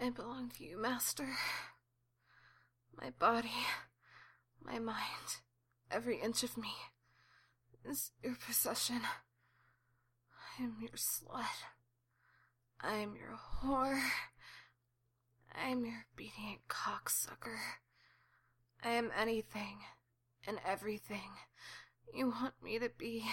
I belong to you, Master. My body, my mind, every inch of me is your possession. I am your slut. I am your whore. I am your obedient cocksucker. I am anything and everything you want me to be.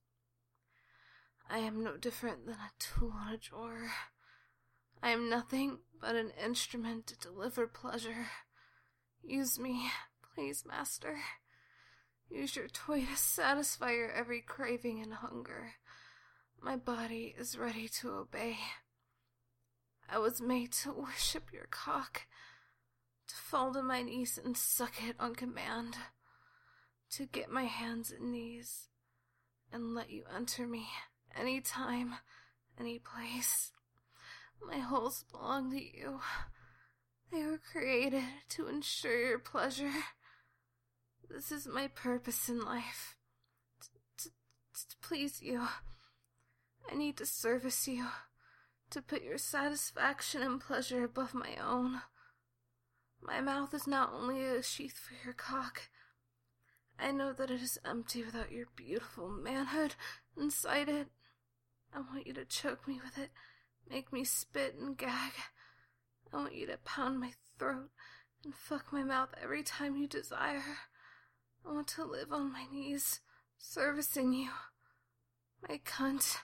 I am no different than a tool in a drawer. I am nothing but an instrument to deliver pleasure. Use me, please, Master. Use your toy to satisfy your every craving and hunger. My body is ready to obey. I was made to worship your cock, to fall to my knees and suck it on command, to get my hands and knees and let you enter me any time, any place. My holes belong to you. They were created to ensure your pleasure. This is my purpose in life, to please you. I need to service you, to put your satisfaction and pleasure above my own. My mouth is not only a sheath for your cock. I know that it is empty without your beautiful manhood inside it. I want you to choke me with it, make me spit and gag. I want you to pound my throat and fuck my mouth every time you desire. I want to live on my knees, servicing you. My cunt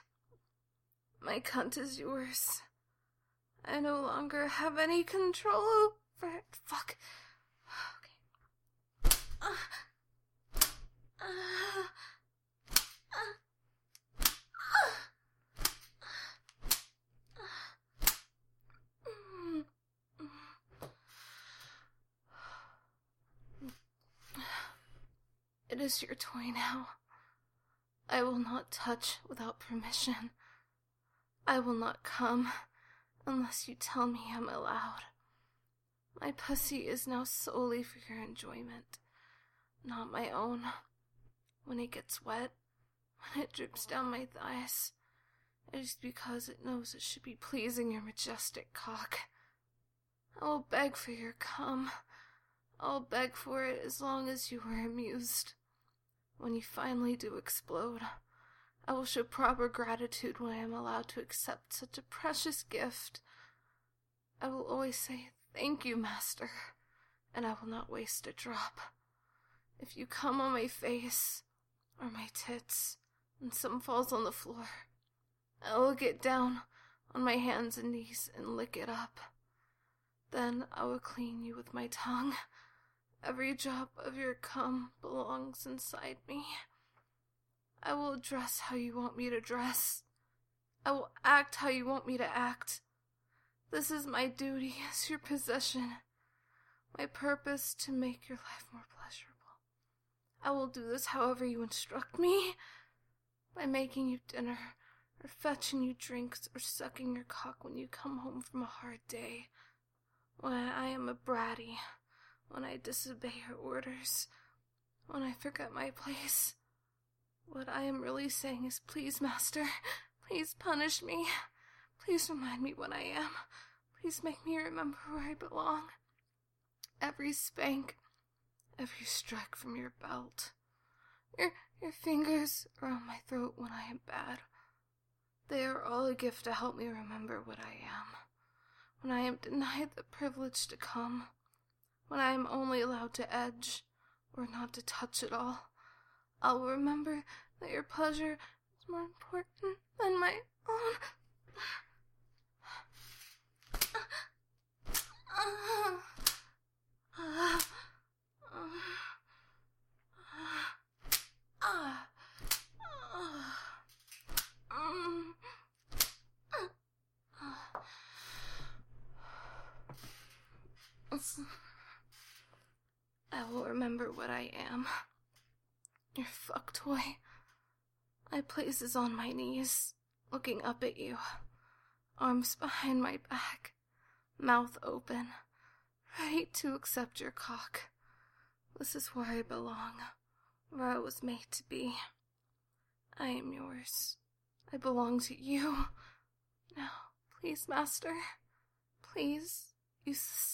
is yours. I no longer have any control over it. Fuck. Okay. It is your toy now. I will not touch without permission. I will not come unless you tell me I'm allowed. My pussy is now solely for your enjoyment, not my own. When it gets wet, when it drips down my thighs, it is because it knows it should be pleasing your majestic cock. I will beg for your cum. I'll beg for it as long as you are amused. When you finally do explode, I will show proper gratitude when I am allowed to accept such a precious gift. I will always say, "Thank you, Master," and I will not waste a drop. If you come on my face, or my tits, and some falls on the floor, I will get down on my hands and knees and lick it up. Then I will clean you with my tongue. Every drop of your cum belongs inside me. I will dress how you want me to dress. I will act how you want me to act. This is my duty as your possession. My purpose to make your life more pleasurable. I will do this however you instruct me. By making you dinner, or fetching you drinks, or sucking your cock when you come home from a hard day. When I am a bratty, when I disobey your orders, when I forget my place. What I am really saying is, please, Master, please punish me. Please remind me what I am. Please make me remember where I belong. Every spank, every strike from your belt. Your fingers around my throat when I am bad. They are all a gift to help me remember what I am. When I am denied the privilege to come. When I am only allowed to edge, or not to touch at all, I will remember that your pleasure is more important than my own. I will remember what I am. Your fuck toy. My place is on my knees, looking up at you. Arms behind my back, mouth open, ready to accept your cock. This is where I belong, where I was made to be. I am yours. I belong to you. Now, please, Master, please, Use the